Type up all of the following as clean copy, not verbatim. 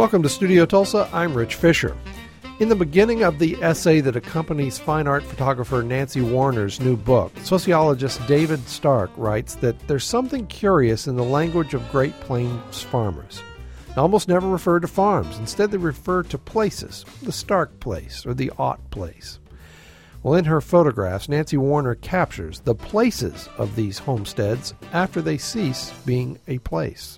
Welcome to Studio Tulsa. I'm Rich Fisher. In the beginning of the essay that accompanies fine art photographer Nancy Warner's new book, sociologist David Stark writes that there's something curious in the language of Great Plains farmers. They almost never refer to farms. Instead, they refer to places, the Stark place or the Ott place. Well, in her photographs, Nancy Warner captures the places of these homesteads after they cease being a place.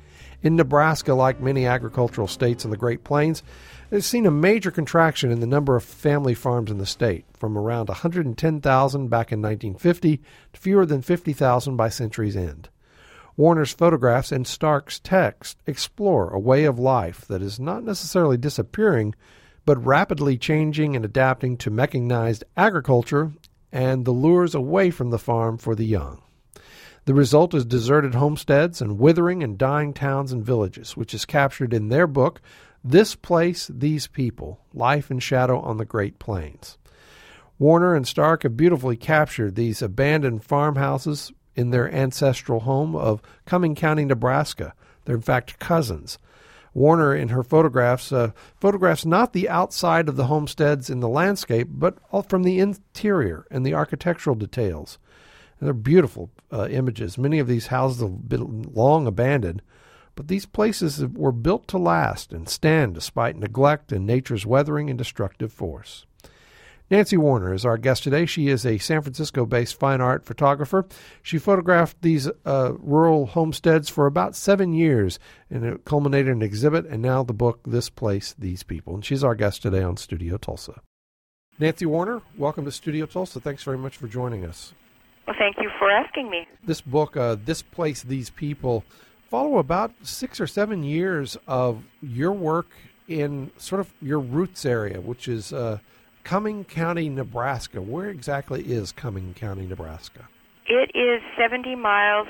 In Nebraska, like many agricultural states in the Great Plains, it's seen a major contraction in the number of family farms in the state, from around 110,000 back in 1950 to fewer than 50,000 by century's end. Warner's photographs and Stark's text explore a way of life that is not necessarily disappearing, but rapidly changing and adapting to mechanized agriculture and the lures away from the farm for the young. The result is deserted homesteads and withering and dying towns and villages, which is captured in their book, This Place, These People, Life and Shadow on the Great Plains. Warner and Stark have beautifully captured these abandoned farmhouses in their ancestral home of Cumming County, Nebraska. They're in fact cousins. Warner, in her photographs, photographs not the outside of the homesteads in the landscape, but all from the interior and the architectural details. And they're beautiful images. Many of these houses have been long abandoned, but these places were built to last and stand despite neglect and nature's weathering and destructive force. Nancy Warner is our guest today. She is a San Francisco-based fine art photographer. She photographed these rural homesteads for about 7 years, and it culminated in an exhibit, and now the book, This Place, These People. And she's our guest today on Studio Tulsa. Nancy Warner, welcome to Studio Tulsa. Thanks very much for joining us. Well, thank you for asking me. This book, This Place, These People, follow about 6 or 7 years of your work in sort of your roots area, which is Cumming County, Nebraska. Where exactly is Cumming County, Nebraska? It is 70 miles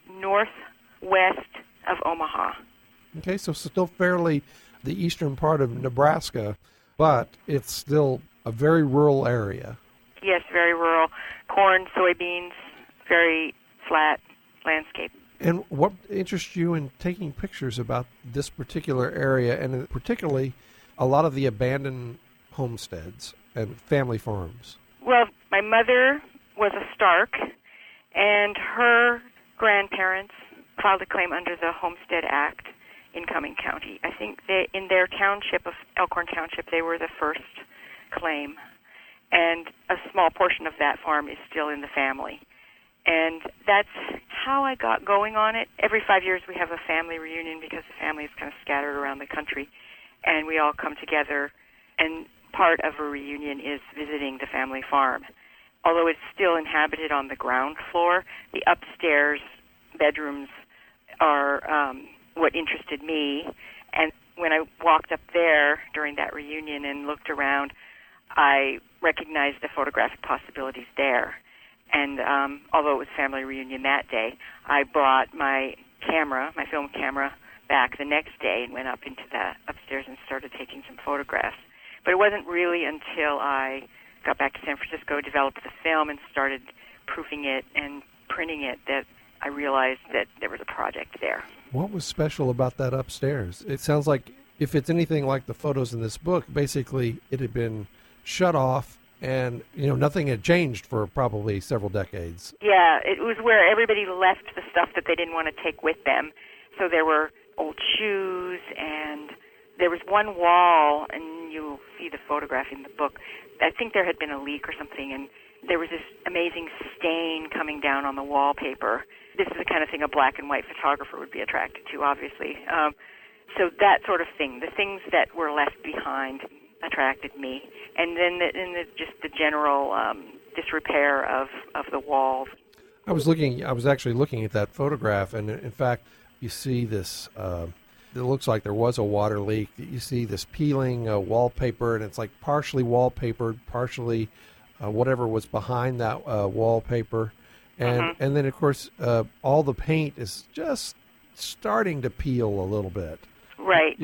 northwest of Omaha. Okay, so still fairly the eastern part of Nebraska, but it's still a very rural area. Yes, very rural. Corn, soybeans, very flat landscape. And what interests you in taking pictures about this particular area, and particularly a lot of the abandoned homesteads and family farms? Well, my mother was a Stark, and her grandparents filed a claim under the Homestead Act in Cumming County. I think in their township of Elkhorn Township, they were the first claim. And a small portion of that farm is still in the family. And that's how I got going on it. Every 5 years we have a family reunion because the family is kind of scattered around the country. And we all come together, and part of a reunion is visiting the family farm. Although it's still inhabited on the ground floor, the upstairs bedrooms are what interested me. And when I walked up there during that reunion and looked around, I recognized the photographic possibilities there. And although it was family reunion that day, I brought my camera, my film camera, back the next day and went up into the upstairs and started taking some photographs. But it wasn't really until I got back to San Francisco, developed the film, and started proofing it and printing it that I realized that there was a project there. What was special about that upstairs? It sounds like, if it's anything like the photos in this book, basically it had been shut off and, nothing had changed for probably several decades. Yeah, it was where everybody left the stuff that they didn't want to take with them. So there were old shoes, and there was one wall, and you'll see the photograph in the book. I think there had been a leak or something, and there was this amazing stain coming down on the wallpaper. This is the kind of thing a black and white photographer would be attracted to, obviously. So that sort of thing, the things that were left behind, attracted me. And then just the general disrepair of the walls. I was actually looking at that photograph, and in fact, you see this, it looks like there was a water leak. You see this peeling wallpaper, and it's like partially wallpapered, partially whatever was behind that wallpaper. And and then, of course, all the paint is just starting to peel a little bit. Right.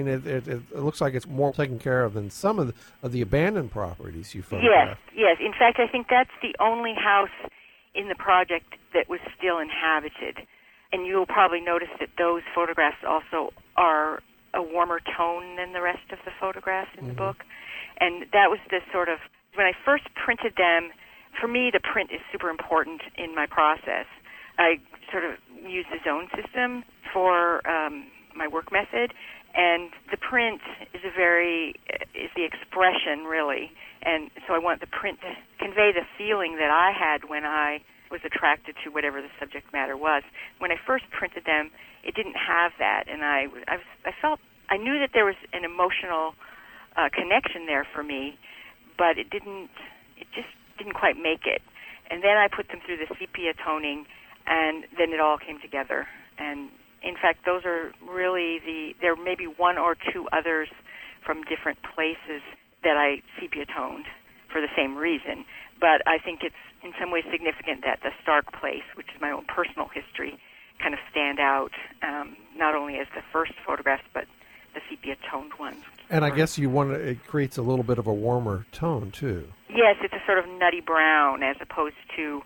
It looks like it's more taken care of than some of the abandoned properties you photographed. Yes. In fact, I think that's the only house in the project that was still inhabited. And you'll probably notice that those photographs also are a warmer tone than the rest of the photographs in the book. And that was the sort of, when I first printed them, for me the print is super important in my process. I sort of use the zone system for my work method, and the print is the expression, really. And so I want the print to convey the feeling that I had when I was attracted to whatever the subject matter was. When I first printed them, it didn't have that, and I knew that there was an emotional connection there for me, but it just didn't quite make it. And then I put them through the sepia toning, and then it all came together. And in fact, those are really there may be one or two others from different places that I sepia toned for the same reason. But I think it's in some ways significant that the Stark place, which is my own personal history, kind of stand out, not only as the first photographs, but the sepia-toned ones. And I guess it creates a little bit of a warmer tone, too. Yes, it's a sort of nutty brown as opposed to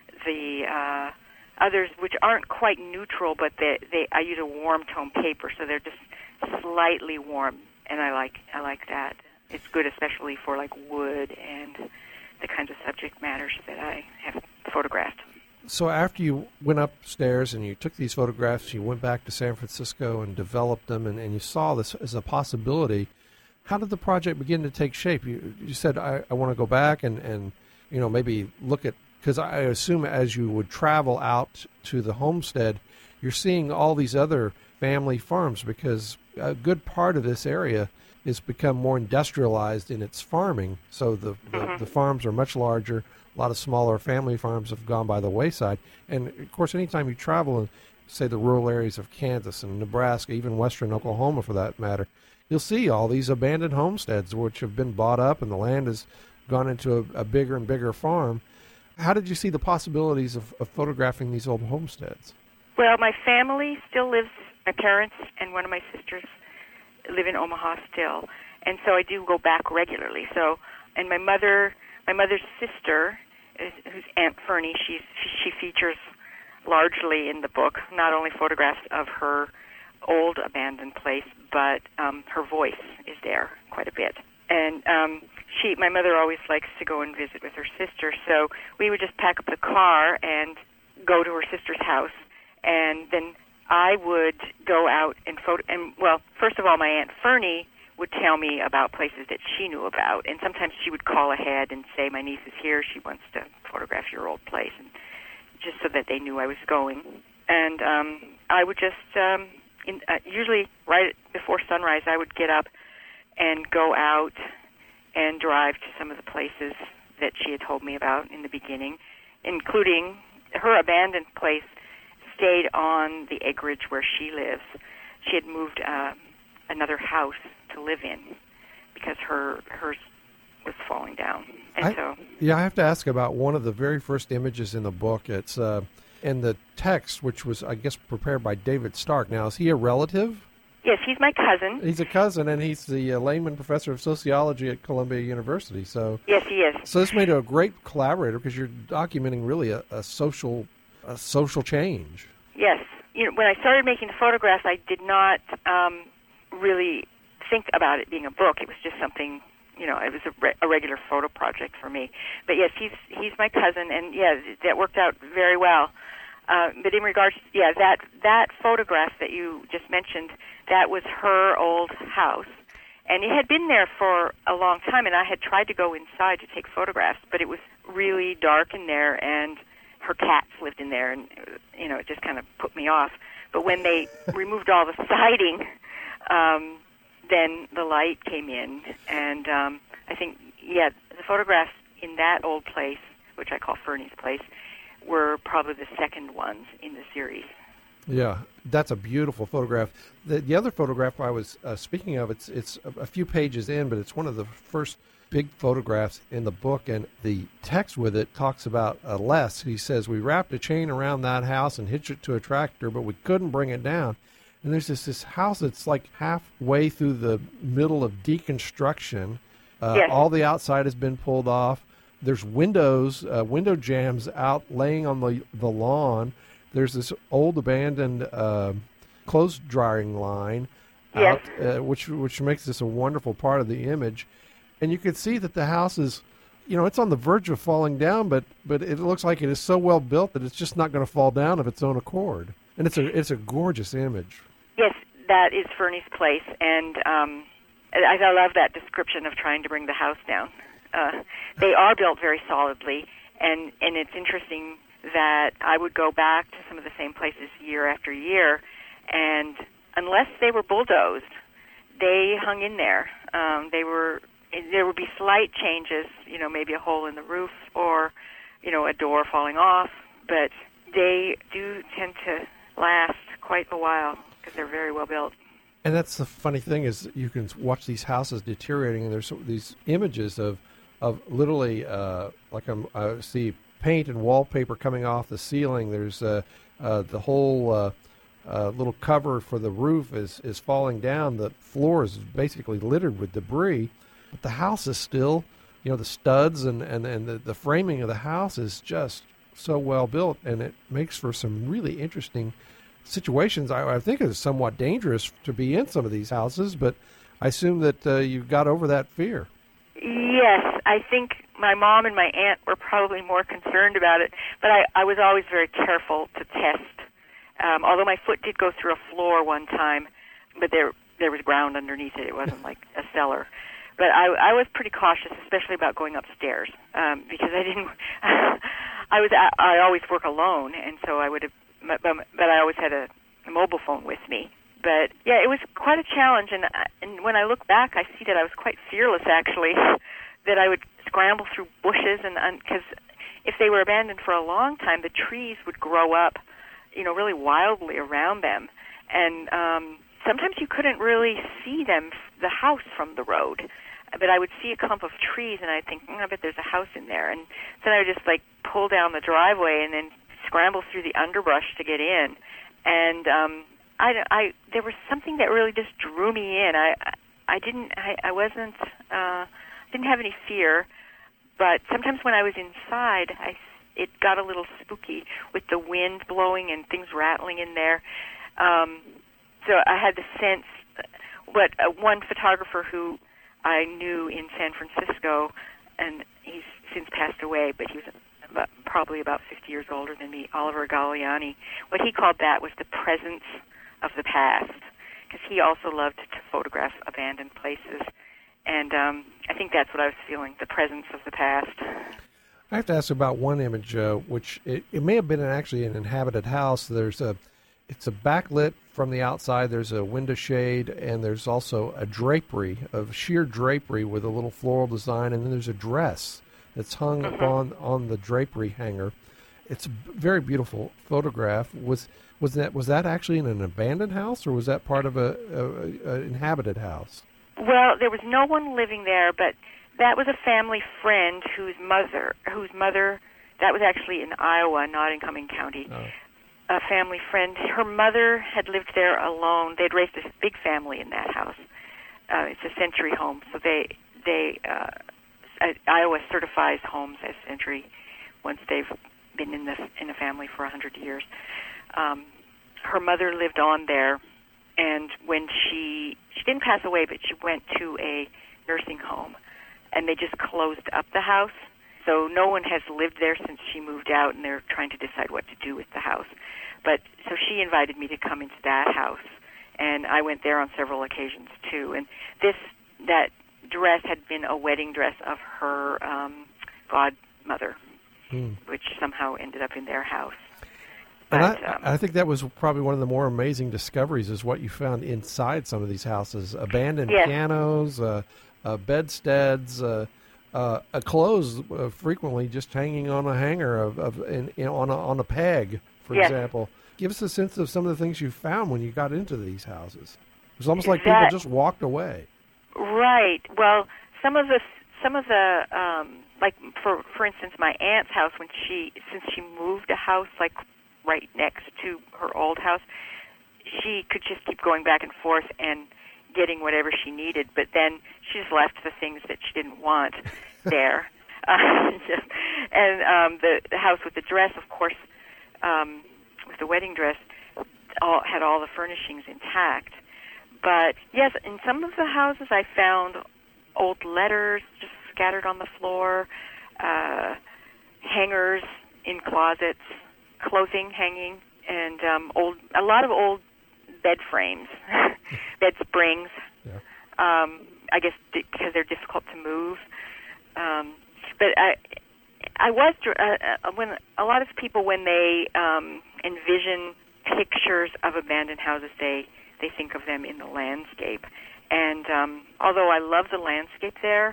the others, which aren't quite neutral, but I use a warm tone paper, so they're just slightly warm, and I like that. It's good especially for like wood and the kinds of subject matters that I have photographed. So after you went upstairs and you took these photographs, you went back to San Francisco and developed them, and you saw this as a possibility. How did the project begin to take shape? You said, I want to go back and maybe look at, because I assume as you would travel out to the homestead, you're seeing all these other family farms, because a good part of this area has become more industrialized in its farming. So the farms are much larger. A lot of smaller family farms have gone by the wayside. And, of course, anytime you travel in, say, the rural areas of Kansas and Nebraska, even western Oklahoma for that matter, you'll see all these abandoned homesteads which have been bought up and the land has gone into a bigger and bigger farm. How did you see the possibilities of photographing these old homesteads? Well, my family still lives, my parents and one of my sisters live in Omaha still. And so I do go back regularly. So, and my mother's sister, who's Aunt Fernie, she features largely in the book, not only photographs of her old abandoned place, but her voice is there quite a bit. And my mother always likes to go and visit with her sister, so we would just pack up the car and go to her sister's house, and then I would go out and first of all, my Aunt Fernie would tell me about places that she knew about, and sometimes she would call ahead and say, my niece is here, she wants to photograph your old place, and just so that they knew I was going. And I would just, usually right before sunrise, I would get up and go out and drive to some of the places that she had told me about in the beginning, including her abandoned place stayed on the acreage where she lives. She had moved another house to live in because hers was falling down. And I have to ask about one of the very first images in the book. It's in the text, which was, I guess, prepared by David Stark. Now, is he a relative? Yes, he's my cousin. He's a cousin, and he's the Lehman Professor of Sociology at Columbia University. So yes, he is. So this made a great collaborator because you're documenting really a social change. Yes. When I started making the photographs, I did not really think about it being a book. It was just something, it was a regular photo project for me. But yes, he's my cousin, and that worked out very well. But in regards to, that photograph that you just mentioned, that was her old house. And it had been there for a long time, and I had tried to go inside to take photographs, but it was really dark in there, and her cats lived in there, and, it just kind of put me off. But when they removed all the siding, then the light came in, and I think, the photographs in that old place, which I call Fernie's place, were probably the second ones in the series. Yeah, that's a beautiful photograph. The other photograph I was speaking of, it's a few pages in, but it's one of the first big photographs in the book, and the text with it talks about Les. He says, we wrapped a chain around that house and hitched it to a tractor, but we couldn't bring it down. And there's this house that's like halfway through the middle of deconstruction. Yes. All the outside has been pulled off. There's window jambs out laying on the lawn. There's this old abandoned clothes drying line. Yes. out, which makes this a wonderful part of the image. And you can see that the house is, it's on the verge of falling down, but it looks like it is so well built that it's just not going to fall down of its own accord. And it's a gorgeous image. Yes, that is Fernie's place, and I love that description of trying to bring the house down. They are built very solidly, and it's interesting that I would go back to some of the same places year after year, and unless they were bulldozed, they hung in there. There would be slight changes, maybe a hole in the roof or, a door falling off, but they do tend to last quite a while because they're very well built. And that's the funny thing is you can watch these houses deteriorating, and there's these images of literally I see paint and wallpaper coming off the ceiling. There's the whole little cover for the roof is falling down. The floor is basically littered with debris, but the house is still, the studs and the framing of the house is just so well built, and it makes for some really interesting situations. I think it's somewhat dangerous to be in some of these houses, but I assume that you got over that fear. Yes, I think my mom and my aunt were probably more concerned about it, but I was always very careful to test. Although my foot did go through a floor one time, but there was ground underneath it. It wasn't like a cellar. But I was pretty cautious, especially about going upstairs, because I always work alone, and so I would have, but I always had a mobile phone with me. But yeah, it was quite a challenge, and when I look back, I see that I was quite fearless, actually, that I would scramble through bushes, and because if they were abandoned for a long time, the trees would grow up, really wildly around them, and sometimes you couldn't really see the house from the road. But I would see a clump of trees, and I'd think, I bet there's a house in there. And then I would just, pull down the driveway and then scramble through the underbrush to get in. And there was something that really just drew me in. I didn't have any fear, but sometimes when I was inside, it got a little spooky with the wind blowing and things rattling in there. So I had the sense, but one photographer who I knew in San Francisco, and he's since passed away, but he was probably about 50 years older than me, Oliver Galliani. What he called that was the presence of the past, because he also loved to photograph abandoned places. And I think that's what I was feeling, the presence of the past. I have to ask about one image, which it may have been actually an inhabited house. It's a backlit from the outside. There's a window shade, and there's also a drapery, of sheer drapery with a little floral design, and then there's a dress that's hung on the drapery hanger. It's a very beautiful photograph. Was that actually in an abandoned house, or was that part of an inhabited house? Well, there was no one living there, but that was a family friend whose mother, that was actually in Iowa, not in Cumming County. Oh. A family friend. Her mother had lived there alone. They'd raised a big family in that house. It's a century home, so Iowa certifies homes as century once they've been in a family for 100 years. Her mother lived on there, and when she didn't pass away, but she went to a nursing home, and they just closed up the house. So no one has lived there since she moved out, and they're trying to decide what to do with the house. But so she invited me to come into that house, and I went there on several occasions too. And that dress had been a wedding dress of her godmother, which somehow ended up in their house. And I think that was probably one of the more amazing discoveries is what you found inside some of these houses: abandoned pianos, bedsteads. Clothes frequently just hanging on a hanger on a peg, for example. Give us a sense of some of the things you found when you got into these houses. It was almost like people just walked away. Right. Well, some of the like for instance, my aunt's house, since she moved a house like right next to her old house, she could just keep going back and forth and getting whatever she needed, but then she just left the things that she didn't want there. And the house with the dress, of course, with the wedding dress, had all the furnishings intact. But yes, in some of the houses I found old letters just scattered on the floor, hangers in closets, clothing hanging, and a lot of old bed frames, bed springs. Yeah. I guess because they're difficult to move. But I was when a lot of people, when they envision pictures of abandoned houses, they think of them in the landscape. And although I love the landscape there,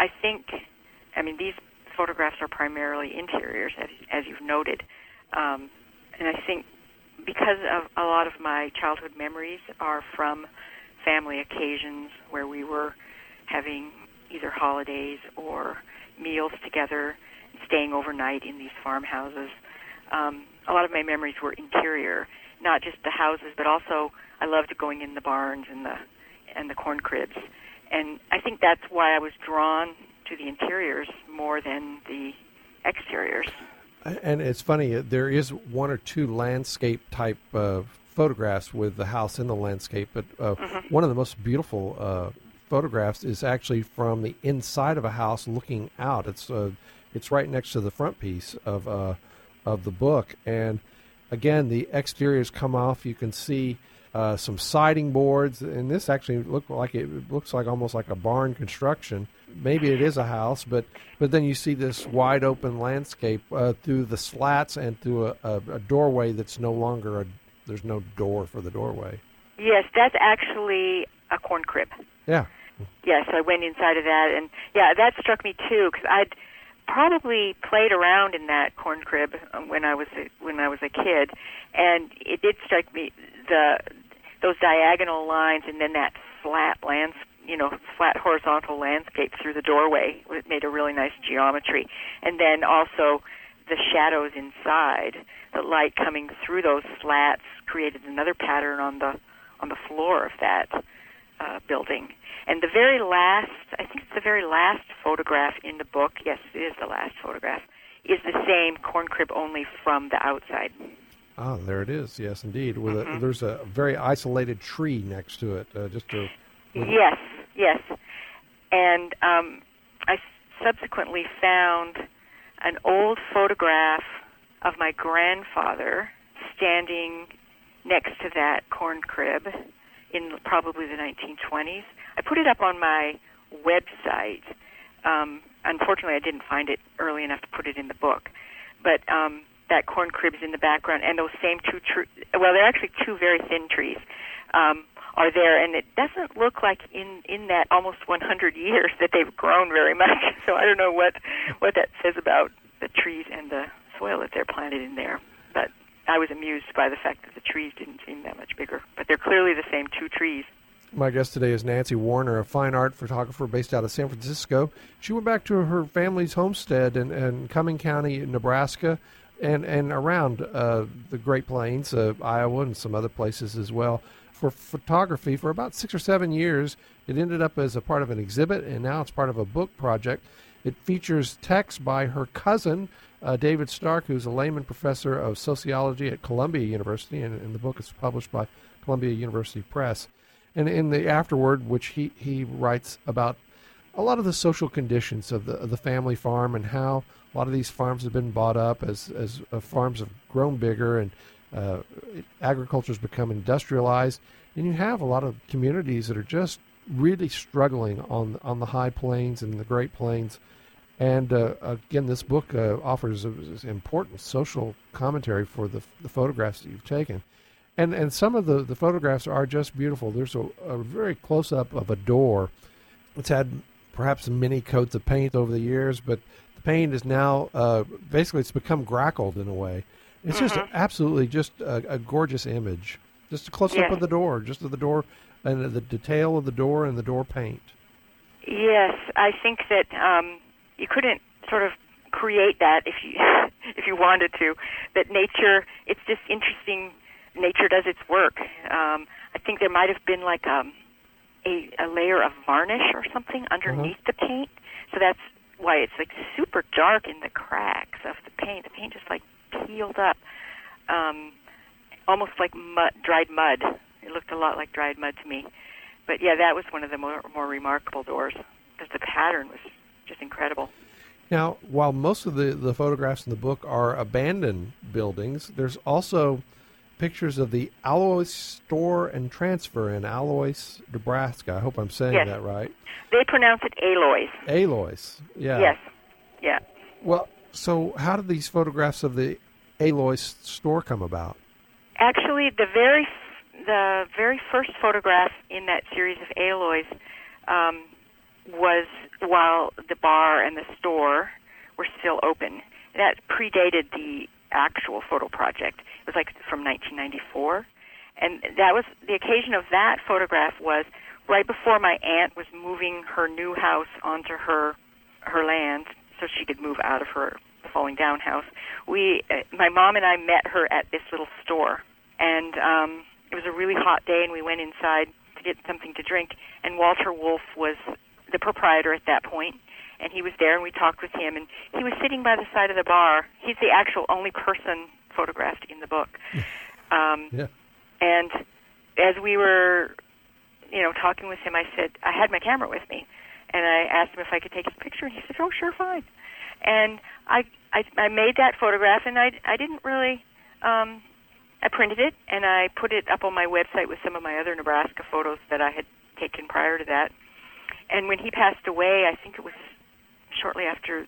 I mean, these photographs are primarily interiors, as you've noted. And I think because of a lot of my childhood memories are from family occasions where we were having either holidays or meals together, staying overnight in these farmhouses. A lot of my memories were interior, not just the houses, but also I loved going in the barns and the corn cribs. And I think that's why I was drawn to the interiors more than the exteriors. And it's funny, there is one or two landscape type photographs with the house in the landscape, but one of the most beautiful photographs is actually from the inside of a house looking out. It's right next to the front piece of the book, and again, the exteriors come off. You can see some siding boards, and this actually looks like almost like a barn construction. Maybe it is a house, but then you see this wide open landscape through the slats and through a doorway that's no longer there's no door for the doorway. Yes, that's actually a corn crib. Yeah. Yes, I went inside of that, and yeah, that struck me too, because I'd probably played around in that corn crib when I was a kid, and it did strike me those diagonal lines, and then that flat flat horizontal landscape through the doorway. It made a really nice geometry, and then also the shadows inside, the light coming through those slats created another pattern on the floor of that building. And the very last, I think it's the very last photograph in the book, yes, it is the last photograph, is the same corn crib, only from the outside. Oh, there it is. Yes, indeed. There's a very isolated tree next to it. Yes. And I subsequently found an old photograph of my grandfather standing next to that corn crib in probably the 1920s. I put it up on my website. Unfortunately, I didn't find it early enough to put it in the book. But that corn crib's in the background, and those same two trees, well, they're actually two very thin trees, are there. And it doesn't look like in that almost 100 years that they've grown very much. So I don't know what that says about the trees and the soil that they're planted in there. But I was amused by the fact that the trees didn't seem that much bigger. But they're clearly the same two trees. My guest today is Nancy Warner, a fine art photographer based out of San Francisco. She went back to her family's homestead in Cumming County, Nebraska, and around the Great Plains, Iowa, and some other places as well, for photography for about 6 or 7 years. It ended up as a part of an exhibit, and now it's part of a book project. It features text by her cousin, David Stark, who's a layman professor of sociology at Columbia University, and the book is published by Columbia University Press. And in the afterword, which he writes about a lot of the social conditions of the family farm and how a lot of these farms have been bought up as farms have grown bigger and agriculture has become industrialized. And you have a lot of communities that are just really struggling on the high plains and the Great Plains. And again, this book offers an important social commentary for the photographs that you've taken. And some of the photographs are just beautiful. There's a very close-up of a door. It's had perhaps many coats of paint over the years, but the paint is now, basically it's become grackled in a way. It's just absolutely just a gorgeous image. Just a close-up of the door, just of the door, and the detail of the door and the door paint. Yes, I think that you couldn't sort of create that if you wanted to. That nature, it's just interesting. Nature does its work. I think there might have been like a layer of varnish or something underneath the paint, so that's why it's like super dark in the cracks of the paint. The paint just like peeled up, almost like dried mud It looked a lot like dried mud to me. But yeah, that was one of the more remarkable doors because the pattern was just incredible. Now, while most of the photographs in the book are abandoned buildings, there's also pictures of the Alois store and transfer in Alois, Nebraska. I hope I'm saying that right. They pronounce it Alois. Alois, yeah. Yes, yeah. Well, so how did these photographs of the Alois store come about? Actually, the very first photograph in that series of Alois was while the bar and the store were still open. That predated the actual photo project. It was like from 1994. And that was the occasion of that photograph was right before my aunt was moving her new house onto her land so she could move out of her falling down house. My mom and I met her at this little store. And it was a really hot day, and we went inside to get something to drink. And Walter Wolf was the proprietor at that point, and he was there, and we talked with him. And he was sitting by the side of the bar. He's the actual only person photographed in the book. And as we were, talking with him, I said, I had my camera with me, and I asked him if I could take his picture, and he said, oh, sure, fine. And I made that photograph, and I didn't really... I printed it, and I put it up on my website with some of my other Nebraska photos that I had taken prior to that. And when he passed away, I think it was shortly after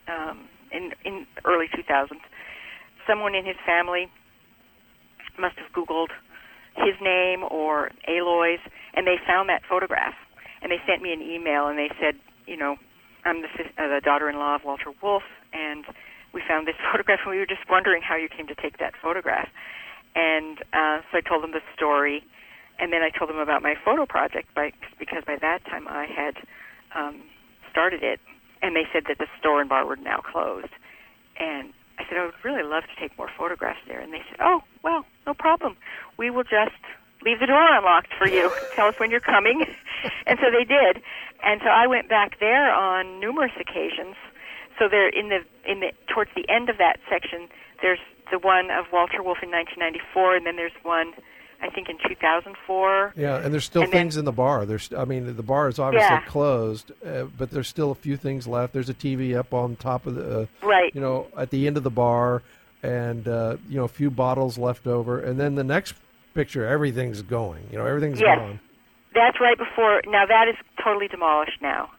in early 2000s, someone in his family must have Googled his name or Alois, and they found that photograph. And they sent me an email, and they said, I'm the daughter-in-law of Walter Wolf, and we found this photograph, and we were just wondering how you came to take that photograph. And so I told them the story, and then I told them about my photo project because by that time I had started it, and they said that the store and bar were now closed. And I said, I would really love to take more photographs there. And they said, oh, well, no problem. We will just leave the door unlocked for you. Tell us when you're coming. And so they did. And so I went back there on numerous occasions. So there, towards the end of that section, there's the one of Walter Wolf in 1994, and then there's one, I think, in 2004. Yeah, and there's still things in the bar. The bar is obviously closed, but there's still a few things left. There's a TV up on top of the, at the end of the bar, and a few bottles left over. And then the next picture, everything's going. Everything's gone. That's right before. Now that is totally demolished now.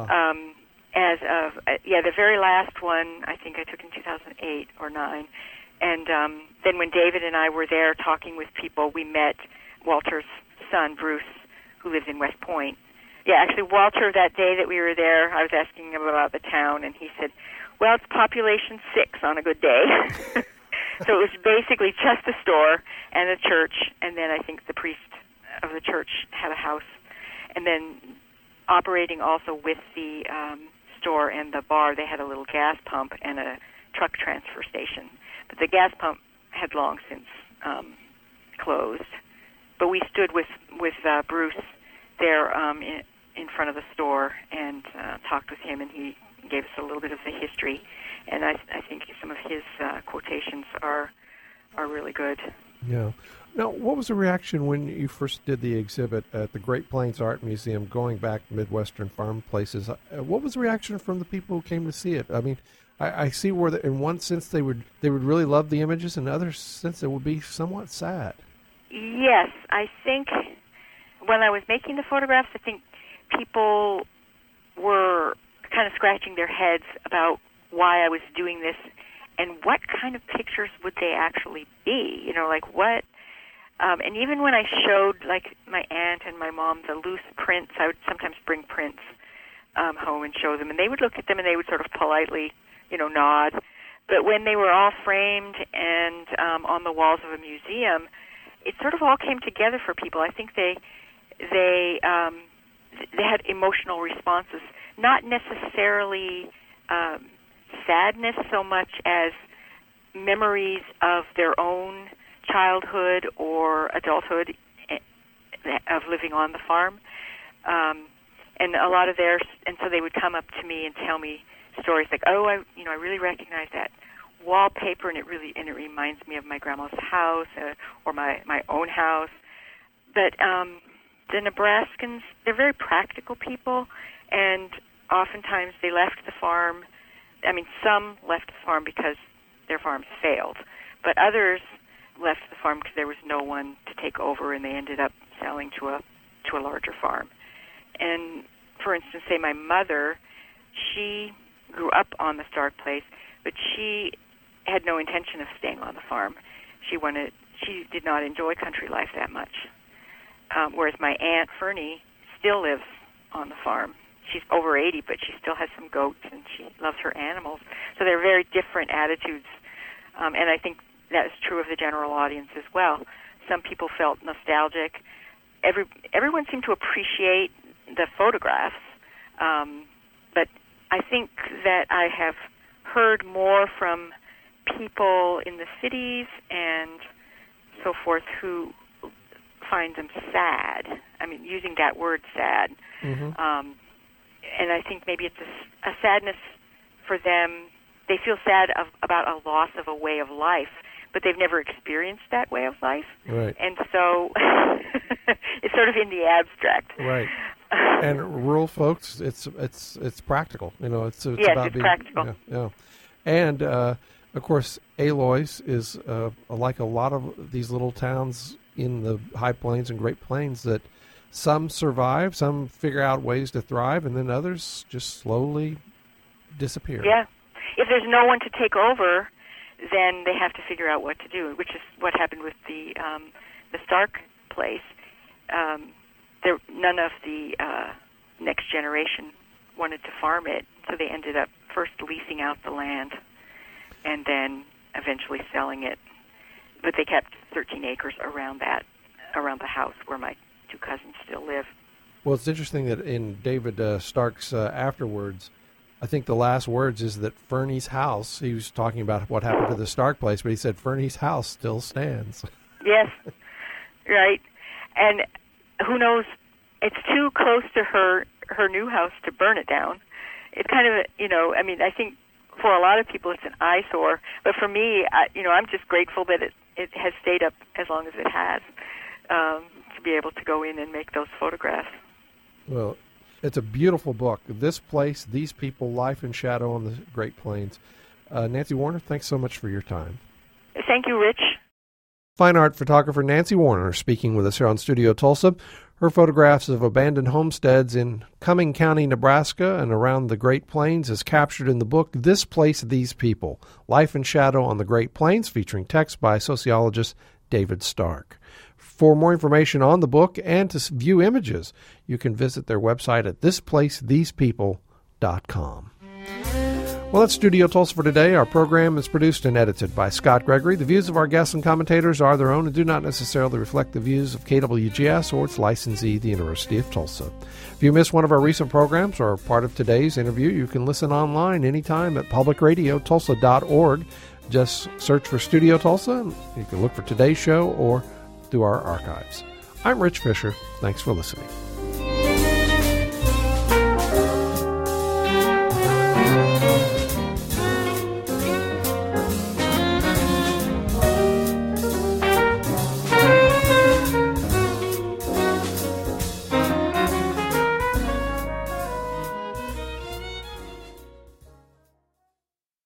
As of the very last one, I think I took in 2008 or 9. And then when David and I were there talking with people, we met Walter's son, Bruce, who lives in West Point. Yeah, actually, Walter, that day that we were there, I was asking him about the town, and he said, well, it's population 6 on a good day. So it was basically just the store and a church, and then I think the priest of the church had a house. And then operating also with the store and the bar, they had a little gas pump and a truck transfer station. But the gas pump had long since closed. But we stood with Bruce there in front of the store and talked with him, and he gave us a little bit of the history. And I think some of his quotations are really good. Yeah. Now, what was the reaction when you first did the exhibit at the Great Plains Art Museum, going back to Midwestern farm places? What was the reaction from the people who came to see it? I mean, I see where in one sense they would really love the images, in another sense it would be somewhat sad. Yes, I think when I was making the photographs, I think people were kind of scratching their heads about why I was doing this and what kind of pictures would they actually be, like what. And even when I showed, like, my aunt and my mom the loose prints, I would sometimes bring prints home and show them, and they would look at them and they would sort of politely nod. But when they were all framed and on the walls of a museum, it sort of all came together for people. I think they had emotional responses, not necessarily sadness so much as memories of their own childhood or adulthood of living on the farm. And a lot of and so they would come up to me and tell me stories like, oh, I really recognize that wallpaper, and it reminds me of my grandma's house or my own house. But the Nebraskans, they're very practical people, and oftentimes they left the farm. I mean, some left the farm because their farms failed, but others left the farm because there was no one to take over, and they ended up selling to a larger farm. And for instance, say my mother, she grew up on the Stark place, but she had no intention of staying on the farm. She did not enjoy country life that much. Whereas my Aunt Fernie still lives on the farm. She's over 80, but she still has some goats, and she loves her animals. So they're very different attitudes, and I think that is true of the general audience as well. Some people felt nostalgic. Everyone seemed to appreciate the photographs, but I think that I have heard more from people in the cities and so forth who find them sad. I mean, using that word sad. Mm-hmm. And I think maybe it's a sadness for them. They feel sad about a loss of a way of life, but they've never experienced that way of life. Right. And so it's sort of in the abstract. Right. And rural folks, it's practical. You know, it's yes, about it's being practical. Yeah. And of course, Aloys is like a lot of these little towns in the High Plains and Great Plains that some survive, some figure out ways to thrive, and then others just slowly disappear. Yeah. If there's no one to take over, then they have to figure out what to do, which is what happened with the Stark place. None of the next generation wanted to farm it, so they ended up first leasing out the land and then eventually selling it. But they kept 13 acres around the house where my two cousins still live. Well, it's interesting that in David Stark's afterwards, I think the last words is that Fernie's house, he was talking about what happened to the Stark place, but he said Fernie's house still stands. Yes, right. And who knows, it's too close to her new house to burn it down. It's kind of, I mean, I think for a lot of people it's an eyesore, but for me, I'm just grateful that it has stayed up as long as it has, to be able to go in and make those photographs. Well, it's a beautiful book. This Place, These People, Life in Shadow on the Great Plains. Nancy Warner, thanks so much for your time. Thank you, Rich. Fine art photographer Nancy Warner speaking with us here on Studio Tulsa. Her photographs of abandoned homesteads in Cumming County, Nebraska, and around the Great Plains is captured in the book This Place, These People, Life in Shadow on the Great Plains, featuring text by sociologist David Stark. For more information on the book and to view images, you can visit their website at thisplacethesepeople.com. Well, that's Studio Tulsa for today. Our program is produced and edited by Scott Gregory. The views of our guests and commentators are their own and do not necessarily reflect the views of KWGS or its licensee, the University of Tulsa. If you missed one of our recent programs or are part of today's interview, you can listen online anytime at publicradiotulsa.org. Just search for Studio Tulsa, and you can look for today's show or through our archives. I'm Rich Fisher. Thanks for listening.